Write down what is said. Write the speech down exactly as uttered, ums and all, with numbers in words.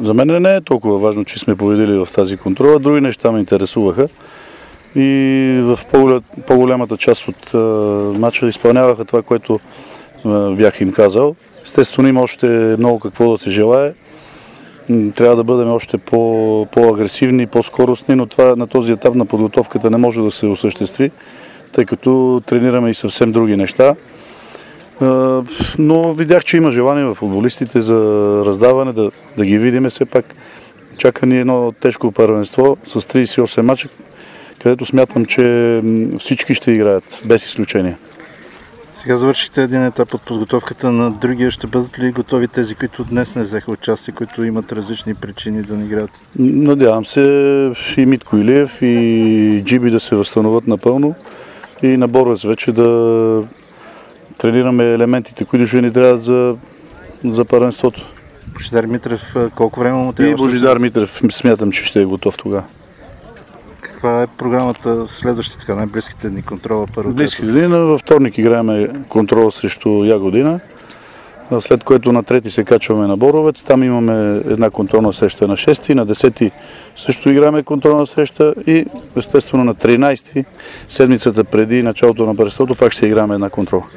За мен не е толкова важно, че сме победили в тази контрола. Други неща ме интересуваха. И в по-голямата част от матча изпълняваха това, което бях им казал. Естествено има още много какво да се желае. Трябва да бъдем още по, по-агресивни, по-скоростни, но това на този етап на подготовката не може да се осъществи, тъй като тренираме и съвсем други неща. Но видях, че има желание в футболистите за раздаване, да, да ги видим. Все пак чака ни едно тежко първенство с тридесет и осем мача, където смятам, че всички ще играят, без изключение. Сега завършите един етап от подготовката, на другия ще бъдат ли готови тези, които днес не взеха участие, които имат различни причини да не играят? Надявам се и Митко Илиев, и Джиби да се възстановят напълно и на Боровец вече да тренираме елементите, които ще ни трябват за, за първенството. Божидар Митрев, колко време му трябва? И Божидар Митрев смятам, че ще е готов тогава. Каква е програмата в следващите, така най-близките дни контрола? Близки дни, във вторник играем контрола срещу Ягодина, след което на трети се качваме на Боровец. Там имаме една контролна среща на шести, на десети също играем контролна среща и естествено на тринайсети, седмицата преди началото на първенството, пак ще играем една контрола.